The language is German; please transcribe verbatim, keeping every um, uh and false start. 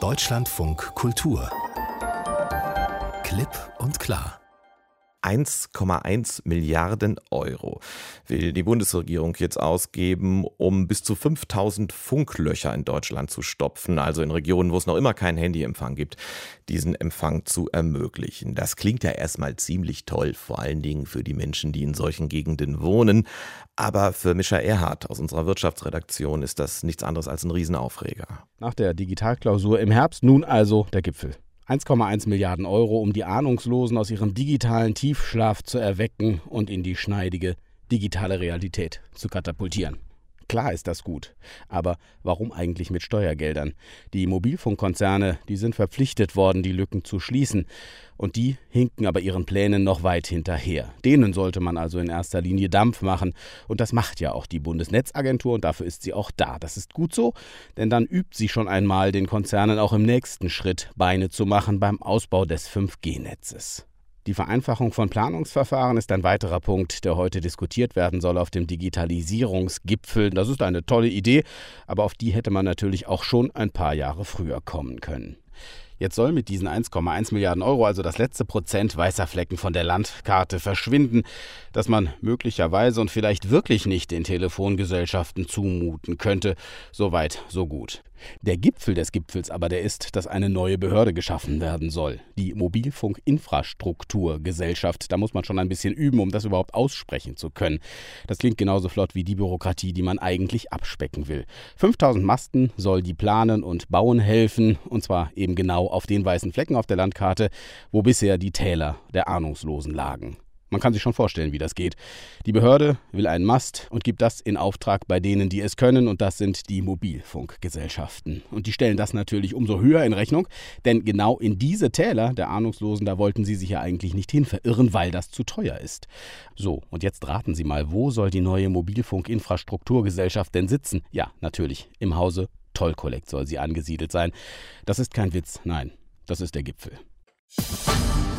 Deutschlandfunk Kultur. Klipp und klar. eins Komma eins Milliarden Euro will die Bundesregierung jetzt ausgeben, um bis zu fünftausend Funklöcher in Deutschland zu stopfen, also in Regionen, wo es noch immer keinen Handyempfang gibt, diesen Empfang zu ermöglichen. Das klingt ja erstmal ziemlich toll, vor allen Dingen für die Menschen, die in solchen Gegenden wohnen. Aber für Mischa Erhardt aus unserer Wirtschaftsredaktion ist das nichts anderes als ein Riesenaufreger. Nach der Digitalklausur im Herbst nun also der Gipfel. eins Komma eins Milliarden Euro, um die Ahnungslosen aus ihrem digitalen Tiefschlaf zu erwecken und in die schneidige digitale Realität zu katapultieren. Klar ist das gut, aber warum eigentlich mit Steuergeldern? Die Mobilfunkkonzerne, die sind verpflichtet worden, die Lücken zu schließen. Und die hinken aber ihren Plänen noch weit hinterher. Denen sollte man also in erster Linie Dampf machen. Und das macht ja auch die Bundesnetzagentur und dafür ist sie auch da. Das ist gut so, denn dann übt sie schon einmal, den Konzernen auch im nächsten Schritt Beine zu machen beim Ausbau des fünf G Netzes. Die Vereinfachung von Planungsverfahren ist ein weiterer Punkt, der heute diskutiert werden soll auf dem Digitalisierungsgipfel. Das ist eine tolle Idee, aber auf die hätte man natürlich auch schon ein paar Jahre früher kommen können. Jetzt soll mit diesen eins Komma eins Milliarden Euro also das letzte Prozent weißer Flecken von der Landkarte verschwinden, dass man möglicherweise und vielleicht wirklich nicht den Telefongesellschaften zumuten könnte. Soweit, so gut. Der Gipfel des Gipfels aber, der ist, dass eine neue Behörde geschaffen werden soll. Die Mobilfunkinfrastrukturgesellschaft. Da muss man schon ein bisschen üben, um das überhaupt aussprechen zu können. Das klingt genauso flott wie die Bürokratie, die man eigentlich abspecken will. fünftausend Masten soll die planen und bauen helfen. Und zwar eben genau auf den weißen Flecken auf der Landkarte, wo bisher die Täler der Ahnungslosen lagen. Man kann sich schon vorstellen, wie das geht. Die Behörde will einen Mast und gibt das in Auftrag bei denen, die es können, und das sind die Mobilfunkgesellschaften. Und die stellen das natürlich umso höher in Rechnung, denn genau in diese Täler der Ahnungslosen, da wollten sie sich ja eigentlich nicht hin verirren, weil das zu teuer ist. So, und jetzt raten Sie mal, wo soll die neue Mobilfunkinfrastrukturgesellschaft denn sitzen? Ja, natürlich, im Hause Toll Collect soll sie angesiedelt sein. Das ist kein Witz, nein, das ist der Gipfel.